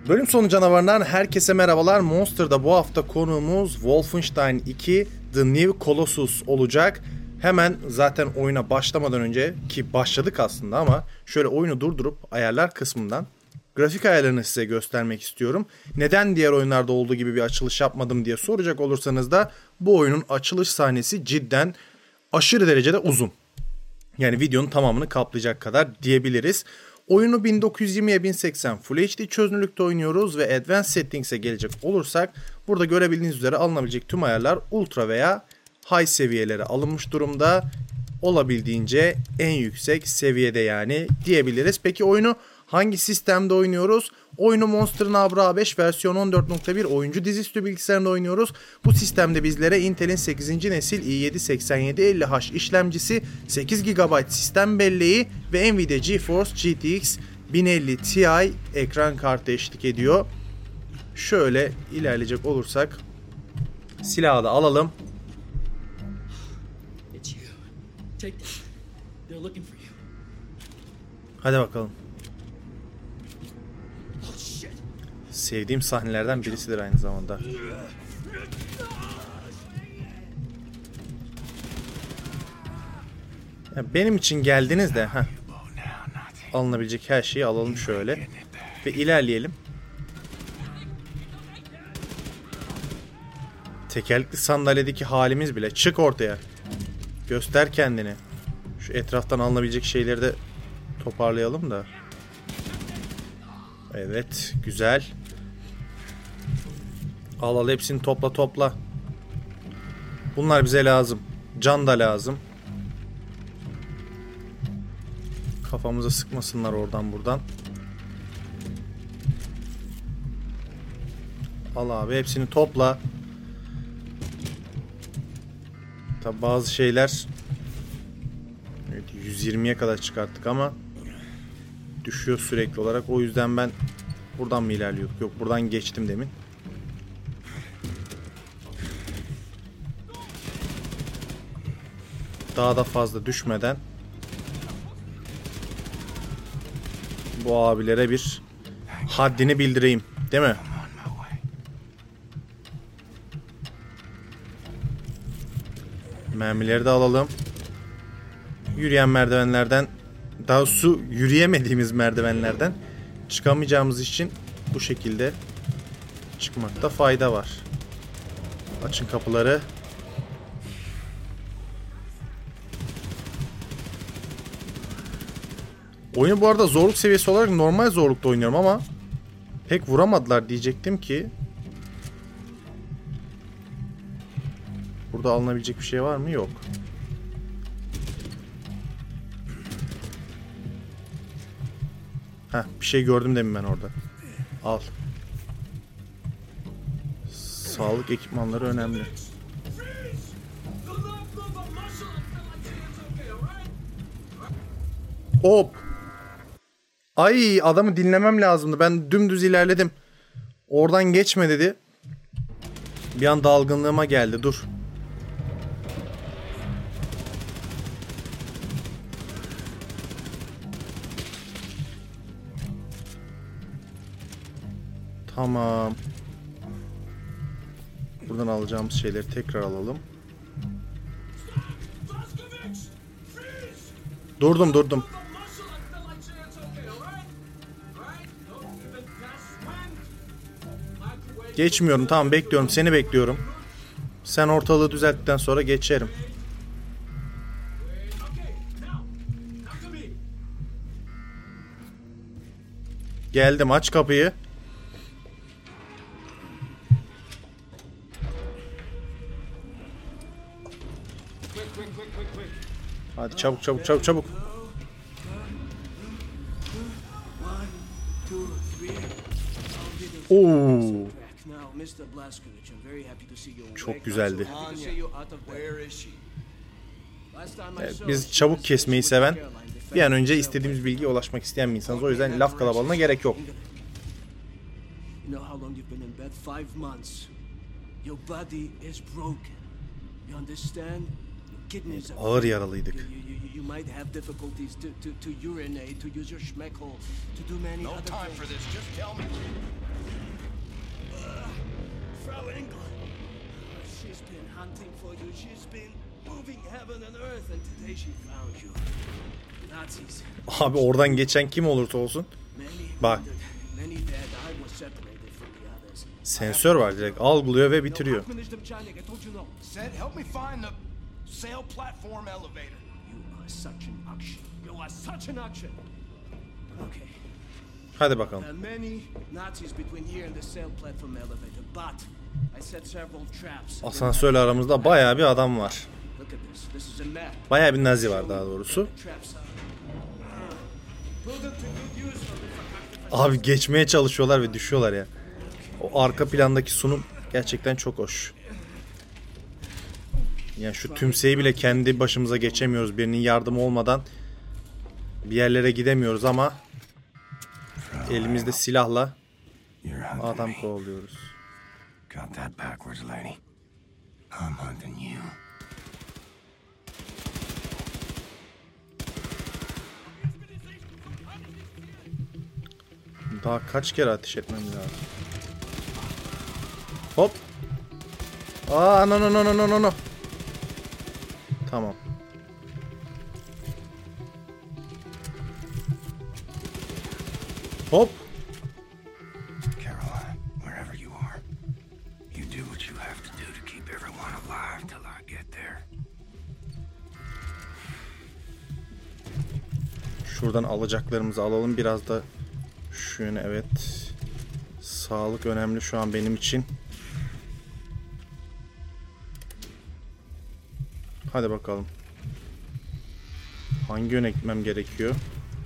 Bölüm sonu canavarından herkese merhabalar. Monster'da bu hafta konuğumuz Wolfenstein 2 The New Colossus olacak. Hemen zaten oyuna başlamadan önce, ki başladık aslında ama şöyle oyunu durdurup ayarlar kısmından grafik ayarlarını size göstermek istiyorum. Neden diğer oyunlarda olduğu gibi bir açılış yapmadım diye soracak olursanız da bu oyunun açılış sahnesi cidden aşırı derecede uzun. Yani videonun tamamını kaplayacak kadar diyebiliriz. Oyunu 1920'ye 1080 Full HD çözünürlükte oynuyoruz ve Advanced Settings'e gelecek olursak burada görebildiğiniz üzere alınabilecek tüm ayarlar Ultra veya High seviyelere alınmış durumda. Olabildiğince en yüksek seviyede yani diyebiliriz. Peki oyunu hangi sistemde oynuyoruz? Oyunu Monster Nabra A5 versiyon 14.1 oyuncu dizüstü bilgisayarında oynuyoruz. Bu sistemde bizlere Intel'in 8. nesil i7-8750H işlemcisi, 8 GB sistem belleği ve Nvidia GeForce GTX 1050 Ti ekran kartı eşlik ediyor. Şöyle ilerleyecek olursak silahı da alalım. Hadi bakalım. Sevdiğim sahnelerden birisidir aynı zamanda. Ya benim için geldiniz de alınabilecek her şeyi alalım şöyle ve ilerleyelim. Tekerlekli sandalyedeki halimiz bile, çık ortaya. Göster kendini. Şu etraftan alınabilecek şeyleri de toparlayalım da. Evet, güzel. Al hepsini topla. Bunlar bize lazım. Can da lazım. Kafamıza sıkmasınlar oradan buradan. Al abi, hepsini topla. Tabi bazı şeyler, evet, 120'ye kadar çıkarttık ama düşüyor sürekli olarak. O yüzden ben buradan mı ilerliyorduk? Yok, buradan geçtim demin. Daha da fazla düşmeden bu abilere bir haddini bildireyim, değil mi? Mermileri de alalım. Yürüyen merdivenlerden, daha doğrusu yürüyemediğimiz merdivenlerden çıkamayacağımız için bu şekilde çıkmakta fayda var. Açın kapıları. Oyunu bu arada zorluk seviyesi olarak normal zorlukta oynuyorum ama pek vuramadılar diyecektim ki. Burada alınabilecek bir şey var mı? Yok. Bir şey gördüm demin ben orada. Al. Sağlık ekipmanları önemli. Hop. Ay, adamı dinlemem lazımdı. Ben dümdüz ilerledim. Oradan geçme dedi. Bir an dalgınlığıma geldi. Dur. Tamam. Buradan alacağımız şeyleri tekrar alalım. Durdum. Geçmiyorum, tamam, bekliyorum, seni bekliyorum. Sen ortalığı düzelttikten sonra geçerim. Geldim, aç kapıyı. Hadi çabuk. Oo. Çok güzeldi. Evet, biz çabuk kesmeyi seven, bir an önce istediğimiz bilgiye ulaşmak isteyen bir insanız. O yüzden laf kalabalığına gerek yok. Evet, ağır yaralıydık. Frau Engel. She's been hunting for you. She's been moving heaven and earth, and today she found you. Nazis. Abi oradan geçen kim olursa olsun. Bak. Many dead. I was separated from the others. Sensör var, direkt algılıyor ve bitiriyor. Said, help me find the sail platform elevator. You are such an action. You are such an action. Okay. Hadi bakalım. There are many Nazis between here and the sail platform elevator, but I set several traps. Asansörle aramızda bayağı bir adam var. Look at this. This is a map. Bayağı bir Nazi var daha doğrusu. Traps are. Put them to good use for the Abi geçmeye çalışıyorlar ve düşüyorlar ya. O arka plandaki sunum gerçekten çok hoş. Yani şu tümseyi bile kendi başımıza geçemiyoruz. Birinin yardımı olmadan bir yerlere gidemiyoruz ama elimizde silahla adam kovalıyoruz. Got that backwards, lady. I'm hunting you. Daha kaç kere ateş etmem lazım. Hop. Aa, no. Tamam. Hop. Caroline, wherever you are, you do what you have to do to keep everyone alive till I get there. Şuradan alacaklarımızı alalım. Biraz da şu yöne, evet. Sağlık önemli şu an benim için. Hadi bakalım. Hangi yöne gitmem gerekiyor?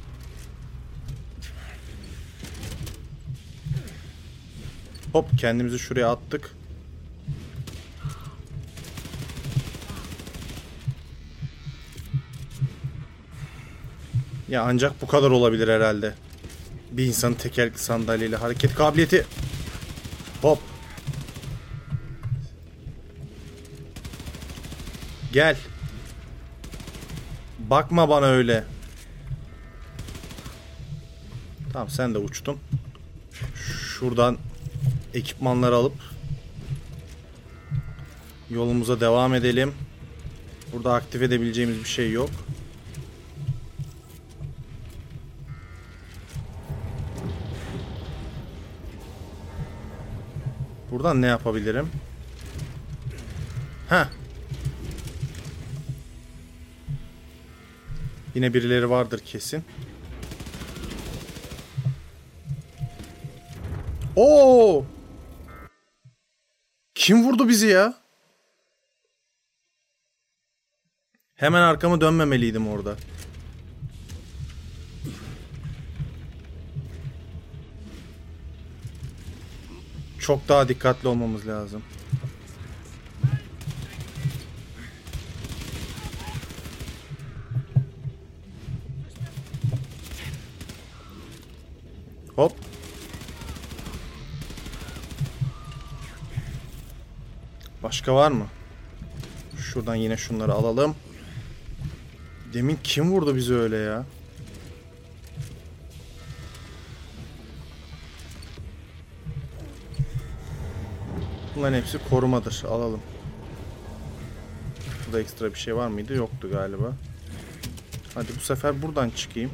Hop, kendimizi şuraya attık. Ya ancak bu kadar olabilir herhalde. Bir insanın tekerlekli sandalyeyle hareket kabiliyeti. Hop. Gel. Bakma bana öyle. Tamam, sen de uçtun. Şuradan ekipmanları alıp yolumuza devam edelim. Burada aktif edebileceğimiz bir şey yok. Buradan ne yapabilirim? Heh. Yine birileri vardır kesin. Oo! Kim vurdu bizi ya? Hemen arkamı dönmemeliydim orada. Çok daha dikkatli olmamız lazım. Hop. Başka var mı? Şuradan yine şunları alalım. Demin kim vurdu bizi öyle ya? Bunların hepsi korumadır. Alalım. Burada ekstra bir şey var mıydı? Yoktu galiba. Hadi bu sefer buradan çıkayım.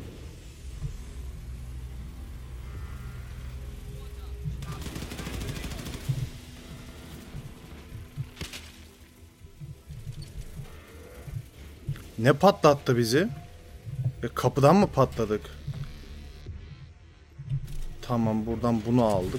Ne patlattı bizi? Kapıdan mı patladık? Tamam, buradan bunu aldık.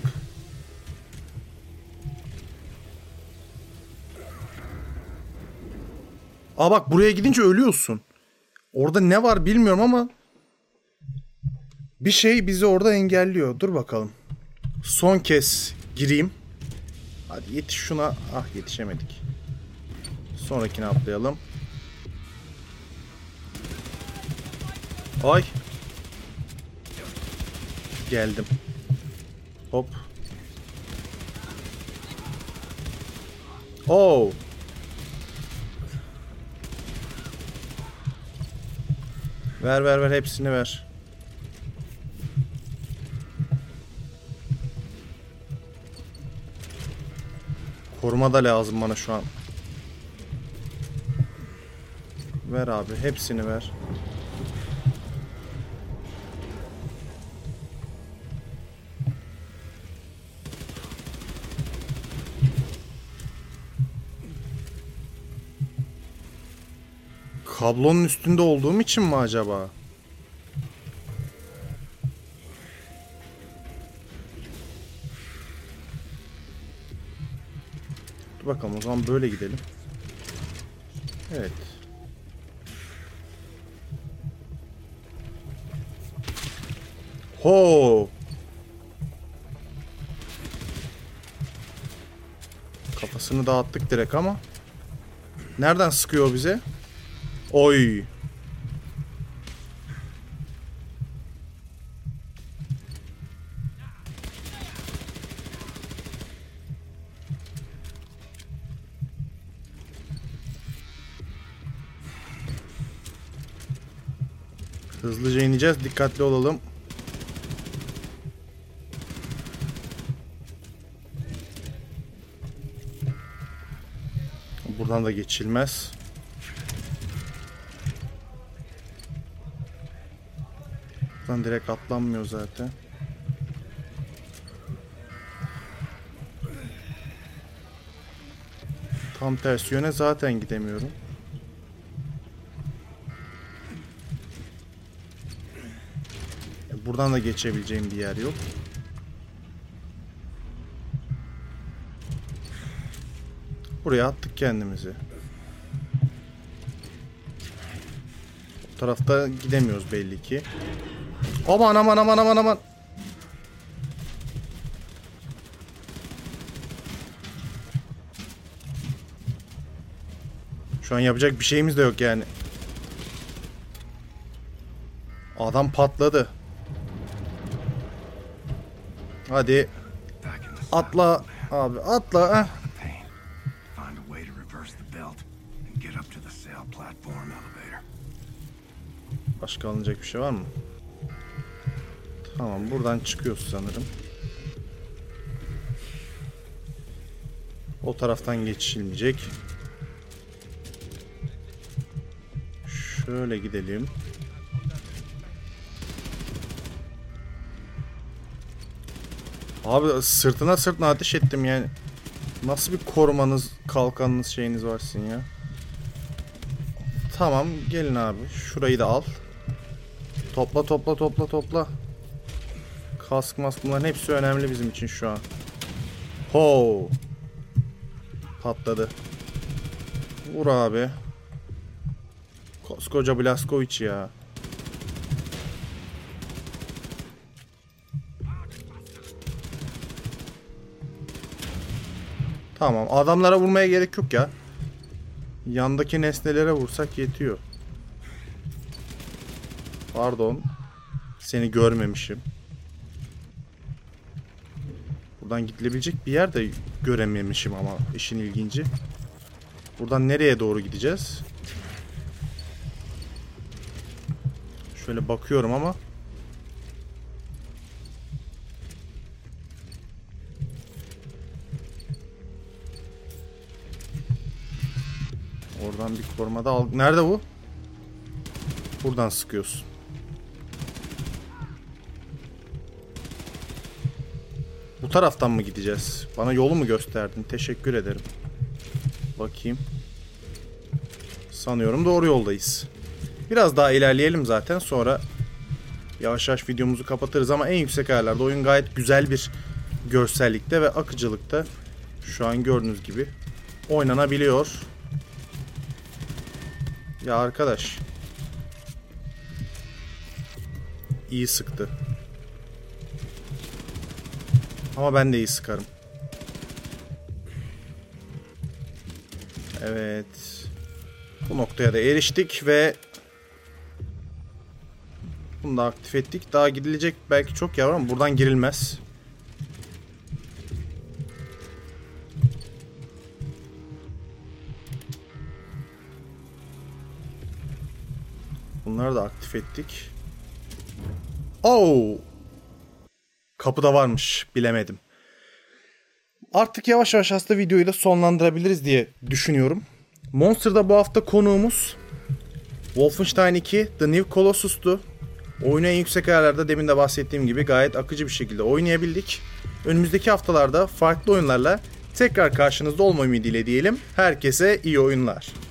Aa bak, buraya gidince ölüyorsun. Orada ne var bilmiyorum ama bir şey bizi orada engelliyor. Dur bakalım. Son kez gireyim. Hadi yetiş şuna. Ah, yetişemedik. Sonrakine atlayalım. Ay. Geldim. Hop. Oo. Ver hepsini ver. Koruma da lazım bana şu an. Ver abi, hepsini ver. Kablonun üstünde olduğum için mi acaba? Dur bakalım, o zaman böyle gidelim. Evet. Ho! Kafasını dağıttık direkt ama. Nereden sıkıyor bize? Oy! Hızlıca ineceğiz. Dikkatli olalım. Buradan da geçilmez. Buradan direkt atlanmıyor zaten. Tam tersi yöne zaten gidemiyorum. Buradan da geçebileceğim bir yer yok. Buraya attık kendimizi. Bu tarafta gidemiyoruz belli ki. Aman aman aman aman aman. Şu an yapacak bir şeyimiz de yok yani. Adam patladı. Hadi. Atla abi, atla. Başka alınacak bir şey var mı? Tamam, buradan çıkıyoruz sanırım. O taraftan geçilmeyecek. Şöyle gidelim. Abi sırtına ateş ettim yani. Nasıl bir korumanız, kalkanınız, şeyiniz var sizin ya. Tamam, gelin abi. Şurayı da al. Topla. Kask mask, bunların hepsi önemli bizim için şu an. Ho! Patladı. Vur abi. Koskoca Blazkowicz ya. Tamam, adamlara vurmaya gerek yok ya. Yandaki nesnelere vursak yetiyor. Pardon. Seni görmemişim. Buradan gidilebilecek bir yer de görememişim ama işin ilginci. Buradan nereye doğru gideceğiz? Şöyle bakıyorum ama. Oradan bir koruma da al. Nerede bu? Buradan sıkıyorsun. Bu taraftan mı gideceğiz? Bana yolu mu gösterdin? Teşekkür ederim. Bakayım. Sanıyorum doğru yoldayız. Biraz daha ilerleyelim zaten. Sonra yavaş yavaş videomuzu kapatırız ama en yüksek ayarlarda oyun gayet güzel bir görsellikte ve akıcılıkta. Şu an gördüğünüz gibi oynanabiliyor. Ya arkadaş. İyi sıktı. Ama ben de iyi sıkarım. Evet. Bu noktaya da eriştik ve bunu da aktif ettik. Daha gidilecek belki çok yer var ama buradan girilmez. Bunları da aktif ettik. Oo! Kapıda varmış. Bilemedim. Artık yavaş yavaş aslında videoyu da sonlandırabiliriz diye düşünüyorum. Monster'da bu hafta konuğumuz Wolfenstein 2 The New Colossus'tu. Oyunu en yüksek ayarlarda demin de bahsettiğim gibi gayet akıcı bir şekilde oynayabildik. Önümüzdeki haftalarda farklı oyunlarla tekrar karşınızda olma ümidiyle diyelim. Herkese iyi oyunlar.